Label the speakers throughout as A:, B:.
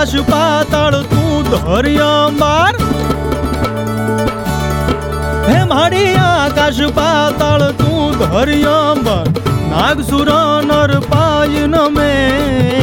A: आकाश पाताल तू धरिया अंबार। हे माड़ी आकाश पाताल तू धरिया अंबार। नागसुर नर पायन में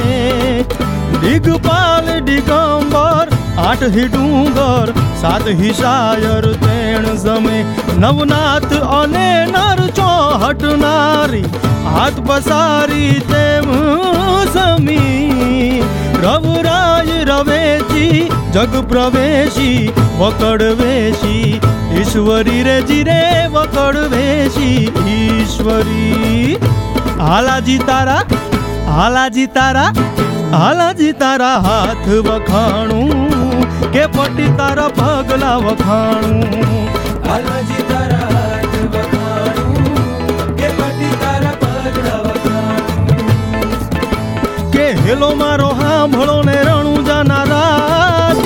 A: दिगपाल दिगंबर। 8 ही डूंगर 7 ही शायर तेण जमे। नवनाथ अने नर चौहटनारी हाथ पसारी तेम समी। रवराय रवेची जग प्रवेशी वकड़वेशी ईश्वरी रे जीरे वकड़वेशी ईश्वरी। हालाजी तारा हालाजी तारा हालाजी तारा हाथ वखाणू के पटी तारा पगला वखाणू।
B: हालाजी तारा हाथ वखाणू के पटी तारा पगला वखाणू।
A: के हेलो मारो हांभळो ने रણુજાના રાજ।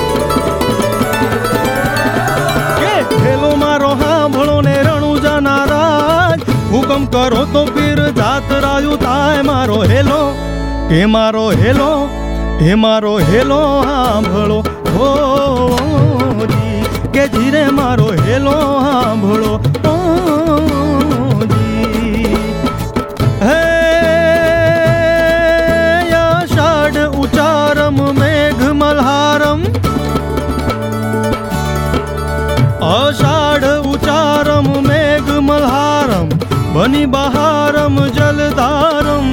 A: के हेलो मारो हांभळो ने रણુજાના राज। हुकम करो तो पीर जात रायु थाय मारो हेलो के मारो हेलो हे मारो हेलो हांभळो हो जी के जीरे मारो हेलो हांभळो हो जी। हे आषाढ़ उचारम मेघ मल्हारम। आषाढ़ उचारम मेघ मल्हारम बनी बहारम जलधारम।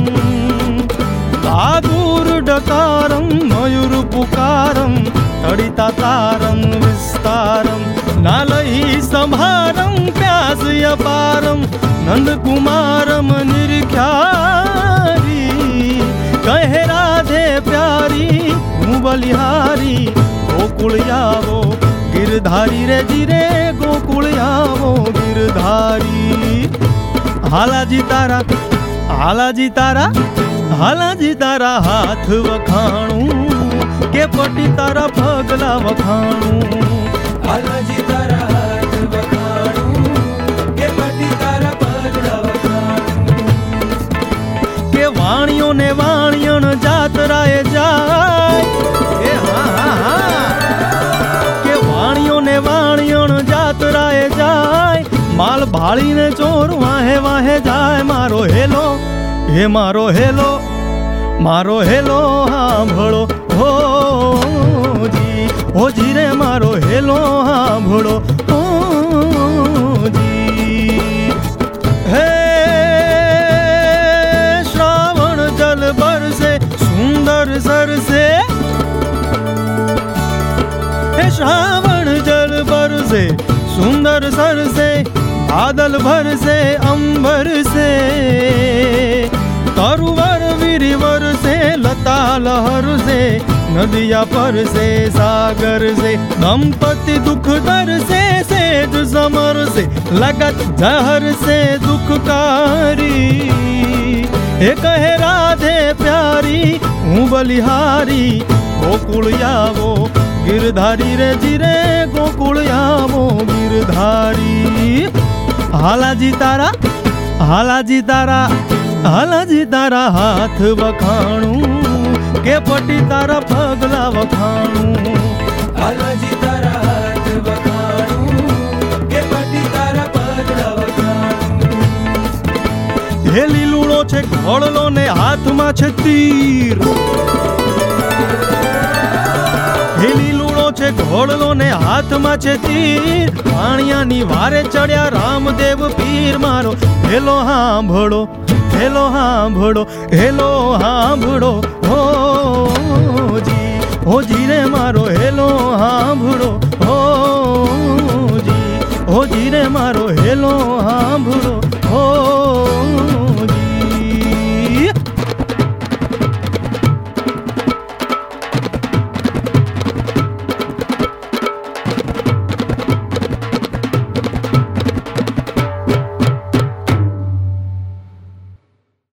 A: आदूर डकारम मयूर पुकारम तड़िता तारम विस्तारम। नालही संभारम प्यास अपारम नंद कुमारम निरख्यारी। कहे राधे प्यारी हूँ बलिहारी। गोकुल आवो गिरधारी रे जीरे गोकुल आवो गिरधारी। हालाजी तारा हालाजी तारा हालाजी तारा हाथ वखाणू के पटी तारा पगला वखाणू।
B: हालाजी तारा हाथ वखाणू के पटी तारा पगला वखाणू।
A: के वाणियों ने वाणियण जात राय जाय। के वाणियों ने वाणियण जात राय जाय। माल भाड़ी ने चोर वाहे वाहे जाय। मारो हेलो हे मारो हेलो हांभळो हो जी हो जी रे मारो हेलो हांभळो हो जी। हे श्रावण जल बरसे सुंदर सरसे। हे श्रावण जल बरसे सुंदर सरसे बादल भरसे अंबर से। तरुवर वीरवर से लता लहर से नदिया पर से सागर से। दंपति दुख दर से सेज समर से लगत जहर से दुखकारी। हे कहे राधे प्यारी हूँ बलिहारी। गोकुल आवो गिरधारी रे जीरे गोकुल आवो गिरधारी। हालाजी तारा हालाजी तारा हालाजी तारा हाथ वखाणू के पटी तारा पगला वखाणू।
B: हालाजी तारा हाथ वखाणू के पटी तारा पगला वखाणू।
A: हे લીલુડો છે ઘોડલો ને હાથમાં છે તીર। हे લીલુડો છે ઘોડલો ને હાથમાં છે તીર। પાણિયાની વારે ચડ્યા રામદેવ પીર। મારો હેલો હાંભળો हेलो हांभळो हेलो हांभळो हो जी रे मारो हेलो हांभळो